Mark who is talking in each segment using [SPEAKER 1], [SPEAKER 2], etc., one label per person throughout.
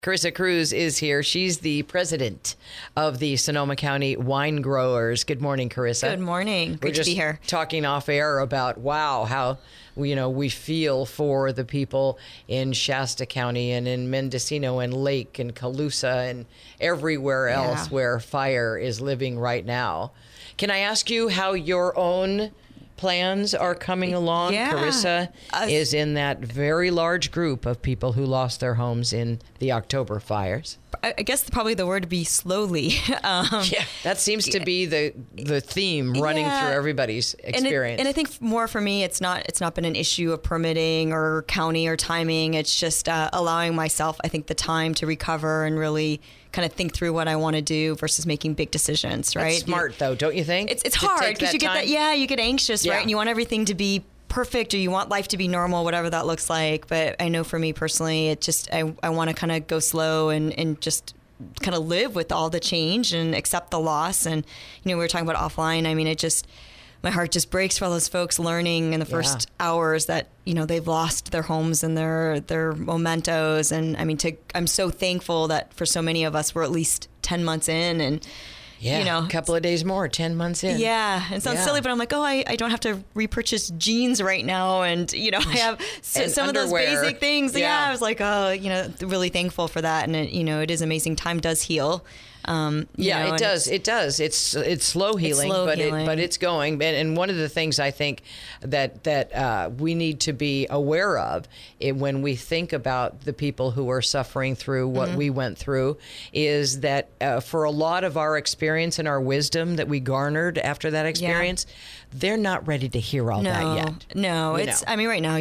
[SPEAKER 1] Carissa Cruz is here. She's the president of the Sonoma County Wine Growers. Good morning, Carissa.
[SPEAKER 2] Good morning. Great to be here.
[SPEAKER 1] Talking off air about, how we feel for the people in Shasta County and in Mendocino and Lake and Colusa and everywhere else where fire is living right now. Can I ask you how your own plans are coming along?
[SPEAKER 2] Yeah.
[SPEAKER 1] Carissa is in that very large group of people who lost their homes in the October fires.
[SPEAKER 2] I guess probably the word would be slowly.
[SPEAKER 1] That seems to be the theme running through everybody's experience.
[SPEAKER 2] And I think more for me, it's not been an issue of permitting or county or timing. It's just allowing myself, I think, the time to recover and really kind of think through what I want to do versus making big decisions, right?
[SPEAKER 1] That's smart, though, don't you think?
[SPEAKER 2] It's hard because you get that, you get anxious, right? And you want everything to be perfect, or you want life to be normal, whatever that looks like. But I know for me personally, it just, I want to kind of go slow and just kind of live with all the change and accept the loss. And, we were talking about offline. I mean, my heart just breaks for all those folks learning in the first hours that, they've lost their homes and their mementos. And I mean, I'm so thankful that for so many of us, we're at least 10 months in and,
[SPEAKER 1] a couple of days more, 10 months in.
[SPEAKER 2] Yeah. It sounds silly, but I'm like, I don't have to repurchase jeans right now. And, I have some of those basic things. Yeah. I was like, really thankful for that. And, it is amazing. Time does heal.
[SPEAKER 1] It does. It's slow healing, but it's going. And one of the things I think that we need to be aware of when we think about the people who are suffering through what we went through is that for a lot of our experience and our wisdom that we garnered after that experience, they're not ready to hear all that yet.
[SPEAKER 2] No, I mean, right now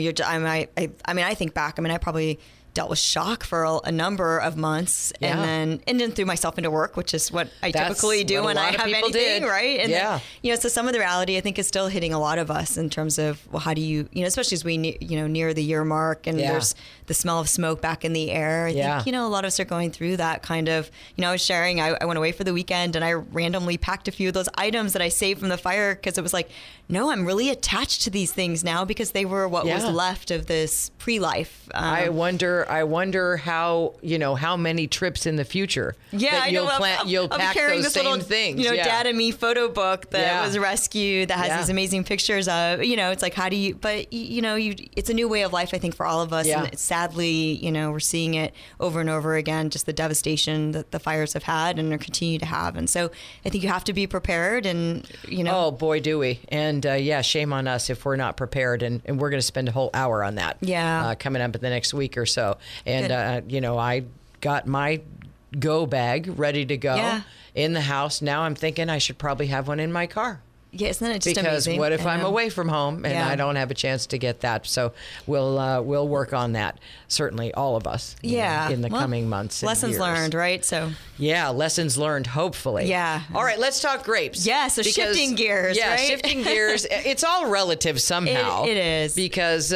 [SPEAKER 2] I think back. I mean, I probably dealt with shock for a number of months and then threw myself into work, which is what I typically do when I have anything, right? And then, so some of the reality I think is still hitting a lot of us in terms of, well, how do you, especially as we, near the year mark and there's the smell of smoke back in the air. I think, a lot of us are going through that kind of, I was sharing, I went away for the weekend and I randomly packed a few of those items that I saved from the fire because it was like, no, I'm really attached to these things now because they were what was left of this pre-life.
[SPEAKER 1] I wonder how many trips in the future that you'll pack
[SPEAKER 2] carrying
[SPEAKER 1] those
[SPEAKER 2] this
[SPEAKER 1] same
[SPEAKER 2] little,
[SPEAKER 1] things.
[SPEAKER 2] Dad and Me photo book that was rescued that has these amazing pictures of, it's like, how do you, but it's a new way of life, I think, for all of us. And sadly, we're seeing it over and over again, just the devastation that the fires have had and are continue to have. And so I think you have to be prepared and,
[SPEAKER 1] Oh boy, do we. And shame on us if we're not prepared. And we're going to spend a whole hour on that coming up in the next week or so. And, I got my go bag ready to go in the house. Now I'm thinking I should probably have one in my car.
[SPEAKER 2] Yeah, isn't that just
[SPEAKER 1] because
[SPEAKER 2] amazing?
[SPEAKER 1] What if I'm away from home and I don't have a chance to get that? So we'll work on that. Certainly, all of us. In the coming months.
[SPEAKER 2] Lessons learned, right? So.
[SPEAKER 1] Yeah, lessons learned. Hopefully.
[SPEAKER 2] Yeah.
[SPEAKER 1] All right, let's talk grapes.
[SPEAKER 2] Yeah. So shifting gears.
[SPEAKER 1] Yeah,
[SPEAKER 2] right?
[SPEAKER 1] Shifting gears. It's all relative somehow.
[SPEAKER 2] It is
[SPEAKER 1] because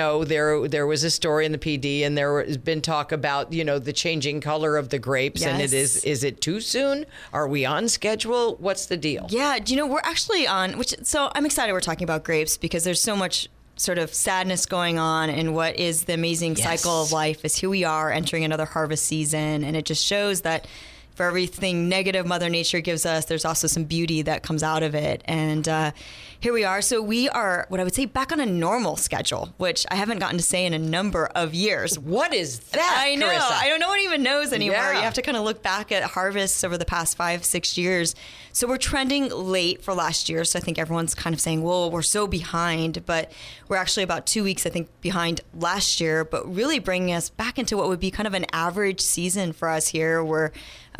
[SPEAKER 1] there was a story in the PD and there has been talk about the changing color of the grapes and it is it too soon? Are we on schedule? What's the deal?
[SPEAKER 2] Yeah. We're actually so I'm excited we're talking about grapes because there's so much sort of sadness going on and what is the amazing cycle of life is here we are entering another harvest season, and it just shows that for everything negative Mother Nature gives us, there's also some beauty that comes out of it. And here we are. So we are, what I would say, back on a normal schedule, which I haven't gotten to say in a number of years.
[SPEAKER 1] What is that,
[SPEAKER 2] I know.
[SPEAKER 1] Carissa?
[SPEAKER 2] I don't know one even knows anymore.
[SPEAKER 1] Yeah.
[SPEAKER 2] You have to kind of look back at harvests over the past 5-6 years. So we're trending late for last year. So I think everyone's kind of saying, well, we're so behind. But we're actually about 2 weeks, I think, behind last year, but really bringing us back into what would be kind of an average season for us here where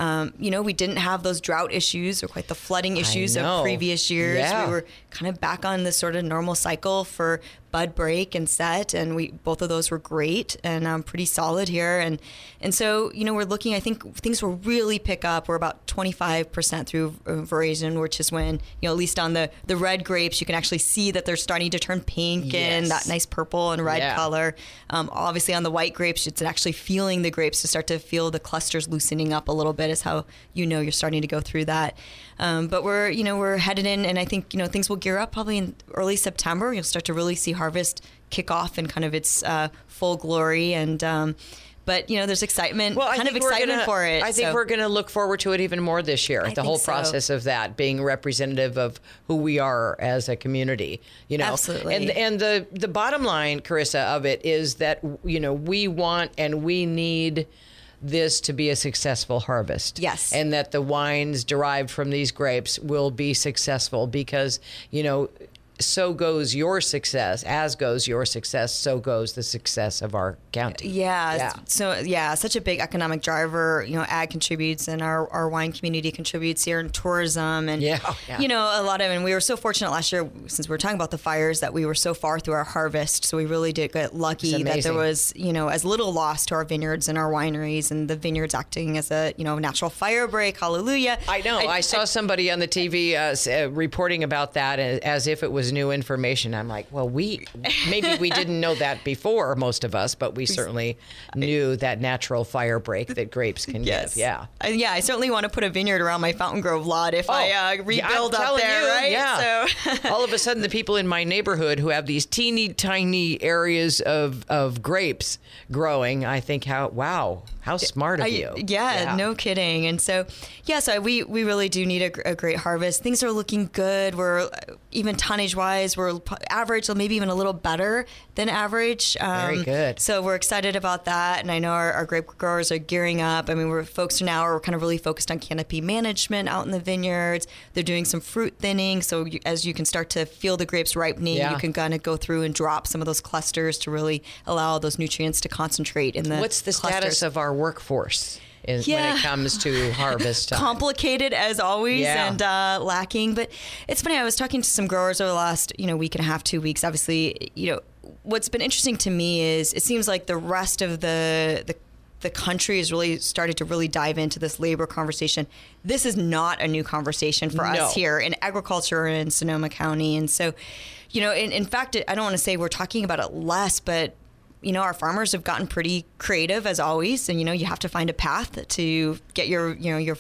[SPEAKER 2] we didn't have those drought issues or quite the flooding issues of previous years.
[SPEAKER 1] Yeah.
[SPEAKER 2] We were kind of back on this sort of normal cycle for bud break and set, and both of those were great and pretty solid here. And so, we're looking, I think things will really pick up. We're about 25% through veraison, which is when, at least on the red grapes, you can actually see that they're starting to turn pink and that nice purple and red color. Obviously on the white grapes, it's actually feeling the grapes to start to feel the clusters loosening up a little bit is how you're starting to go through that. But we're headed in, and I think, things will gear up probably in early September. You'll start to really see harvest kick off in kind of its full glory. And But, there's excitement, for it.
[SPEAKER 1] I think we're going to look forward to it even more this year. The whole process of that being representative of who we are as a community,
[SPEAKER 2] Absolutely.
[SPEAKER 1] And the bottom line, Carissa, of it is that, we want and we need this to be a successful harvest.
[SPEAKER 2] Yes.
[SPEAKER 1] And that the wines derived from these grapes will be successful because, so goes your success, so goes the success of our county.
[SPEAKER 2] Yeah. So, such a big economic driver. Ag contributes and our wine community contributes here in tourism. And, a lot of, and we were so fortunate last year, since we were talking about the fires, that we were so far through our harvest. So we really did get lucky that there was, as little loss to our vineyards and our wineries, and the vineyards acting as a, natural fire break. Hallelujah.
[SPEAKER 1] I know. I saw somebody on the TV reporting about that as if it was new information. I'm like, well, maybe we didn't know that before, most of us, but we certainly knew that natural fire break that grapes can give. Yeah.
[SPEAKER 2] I certainly want to put a vineyard around my Fountain Grove lot if I rebuild up there, right?
[SPEAKER 1] Yeah. So all of a sudden, the people in my neighborhood who have these teeny tiny areas of grapes growing, I think, how smart of you.
[SPEAKER 2] Yeah, no kidding. And so, so we really do need a great harvest. Things are looking good. We're even tonnage-wise, we're average, or maybe even a little better than average.
[SPEAKER 1] Very good.
[SPEAKER 2] So we're excited about that. And I know our grape growers are gearing up. I mean, we're kind of really focused on canopy management out in the vineyards. They're doing some fruit thinning. So as you can start to feel the grapes ripening, you can kind of go through and drop some of those clusters to really allow those nutrients to concentrate in the
[SPEAKER 1] What's the
[SPEAKER 2] clusters.
[SPEAKER 1] Status of our workforce when it comes to harvest time?
[SPEAKER 2] Complicated as always and lacking. But it's funny, I was talking to some growers over the last week and a half, 2 weeks. Obviously, what's been interesting to me is it seems like the rest of the country has really started to really dive into this labor conversation. This is not a new conversation for us here in agriculture in Sonoma County. And so, in fact, I don't want to say we're talking about it less, but our farmers have gotten pretty creative as always, and you have to find a path to get your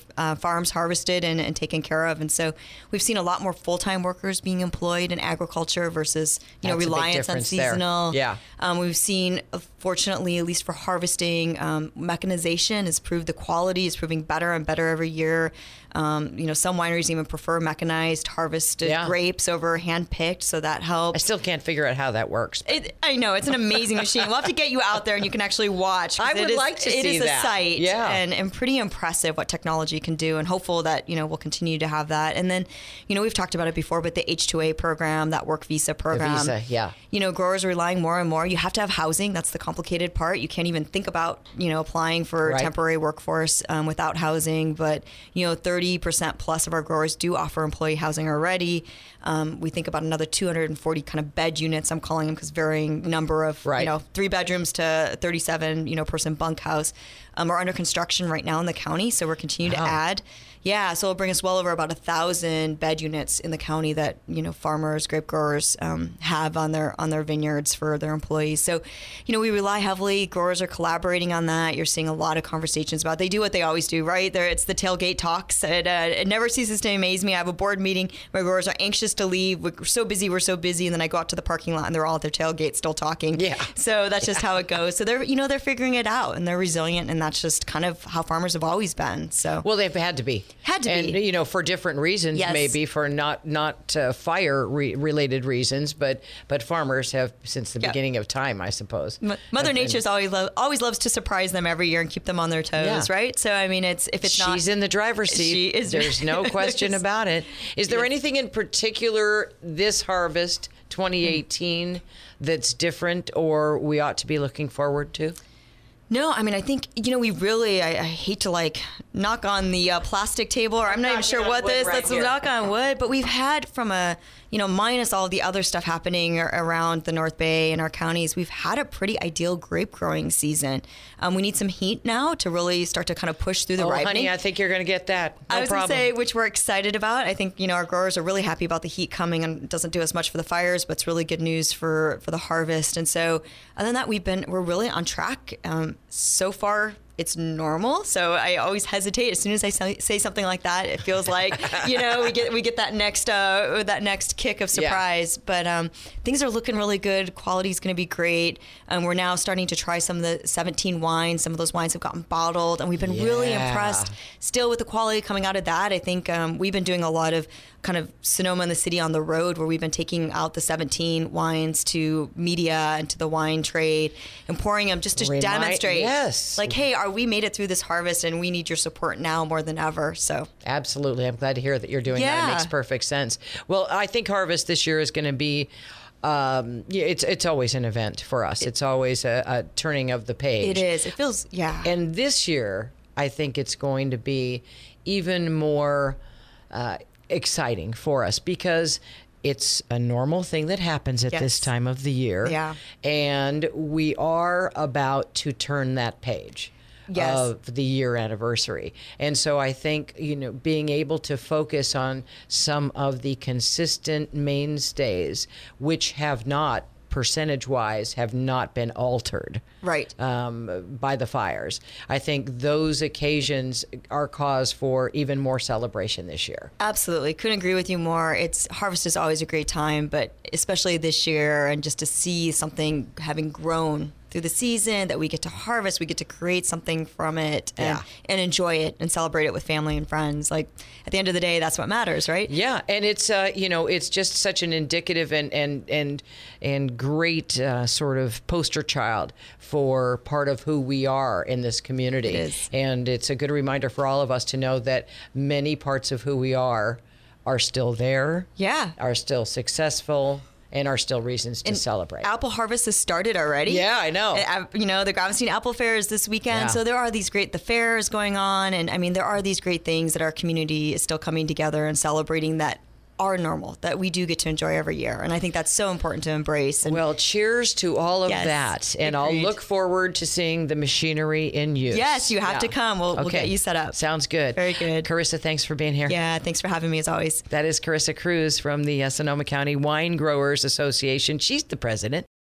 [SPEAKER 2] farms harvested and taken care of. And so we've seen a lot more full-time workers being employed in agriculture versus reliance on seasonal.
[SPEAKER 1] There. Yeah.
[SPEAKER 2] We've seen, fortunately, at least for harvesting, mechanization has proved the quality is proving better and better every year. Some wineries even prefer mechanized harvested grapes over hand-picked, so that helps.
[SPEAKER 1] I still can't figure out how that works.
[SPEAKER 2] I know, it's an amazing machine. We'll have to get you out there and you can actually watch.
[SPEAKER 1] I would like to see that.
[SPEAKER 2] It is a sight and pretty impressive what technology can do, and hopeful that, we'll continue to have that. And then, we've talked about it before, but the H-2A program, that work visa program.
[SPEAKER 1] The visa,
[SPEAKER 2] growers are relying more and more. You have to have housing. That's the complicated part. You can't even think about, applying for temporary workforce without housing. But, 30% plus of our growers do offer employee housing already. We think about another 240 kind of bed units, I'm calling them, because varying number of, 3 bedrooms to 37, person bunkhouse are under construction right now in the county. So we're continuing to add. Yeah, so it'll bring us well over about 1,000 bed units in the county that farmers, grape growers have on their vineyards for their employees. So, we rely heavily. Growers are collaborating on that. You're seeing a lot of conversations about. They do what they always do, right? It's the tailgate talks. It never ceases to amaze me. I have a board meeting. My growers are anxious to leave. We're so busy, and then I go out to the parking lot and they're all at their tailgate still talking.
[SPEAKER 1] Yeah.
[SPEAKER 2] So that's just how it goes. So they're figuring it out and they're resilient, and that's just kind of how farmers have always been. So
[SPEAKER 1] they've had to be. And, for different reasons, maybe for not fire related reasons, but farmers have since the beginning of time, I suppose.
[SPEAKER 2] Mother Nature's always loves to surprise them every year and keep them on their toes, right? So, I mean,
[SPEAKER 1] she's in the driver's seat. There's no question about it. Is there anything in particular this harvest, 2018, that's different or we ought to be looking forward to?
[SPEAKER 2] No, I mean, I think, we really, I hate to knock on the plastic table, or I'm not even sure what this, let's knock on wood, but we've had from minus all of the other stuff happening around the North Bay and our counties, we've had a pretty ideal grape growing season. We need some heat now to really start to kind of push through the ripening.
[SPEAKER 1] Honey, I think you're going to get that.
[SPEAKER 2] I was going to say, which we're excited about. I think, our growers are really happy about the heat coming, and it doesn't do as much for the fires, but it's really good news for the harvest. And so other than that, we're really on track. So far, it's normal. So I always hesitate. As soon as I say something like that, it feels like, we get that next kick of surprise. But things are looking really good. Quality is going to be great. We're now starting to try some of the 17 wines. Some of those wines have gotten bottled, and we've been really impressed still with the quality coming out of that. I think we've been doing a lot of kind of Sonoma and the City on the road, where we've been taking out the 17 wines to media and to the wine trade and pouring them just to demonstrate, like, hey, we made it through this harvest and we need your support now more than ever. So
[SPEAKER 1] absolutely, I'm glad to hear that you're doing that. It makes perfect sense. Well, I think Harvest this year is going to be it's always an event for us. It's always a turning of the page.
[SPEAKER 2] It is. It feels
[SPEAKER 1] And this year, I think it's going to be even more exciting for us, because it's a normal thing that happens at this time of the year.
[SPEAKER 2] Yeah.
[SPEAKER 1] And we are about to turn that page of the year anniversary. And so I think, being able to focus on some of the consistent mainstays, which have not, percentage-wise, have not been altered by the fires. I think those occasions are cause for even more celebration this year.
[SPEAKER 2] Absolutely. Couldn't agree with you more. Harvest is always a great time, but especially this year, and just to see something having grown through the season, that we get to harvest, we get to create something from it and enjoy it and celebrate it with family and friends. Like, at the end of the day, that's what matters, right?
[SPEAKER 1] Yeah, and it's it's just such an indicative and great sort of poster child for part of who we are in this community.
[SPEAKER 2] It is.
[SPEAKER 1] And it's a good reminder for all of us to know that many parts of who we are still there.
[SPEAKER 2] Yeah.
[SPEAKER 1] Are still successful. And are still reasons to celebrate.
[SPEAKER 2] Apple harvest has started already.
[SPEAKER 1] Yeah, I know.
[SPEAKER 2] The Gravenstein Apple Fair is this weekend. So there are the fair is going on. And there are these great things that our community is still coming together and celebrating that are normal, that we do get to enjoy every year. And I think that's so important to embrace. And
[SPEAKER 1] well, cheers to all of that. And I'll look forward to seeing the machinery in use.
[SPEAKER 2] Yes, you have to come. We'll get you set up.
[SPEAKER 1] Sounds good.
[SPEAKER 2] Very good.
[SPEAKER 1] Carissa, thanks for being here.
[SPEAKER 2] Yeah, thanks for having me as always.
[SPEAKER 1] That is Carissa Cruz from the Sonoma County Wine Growers Association. She's the president.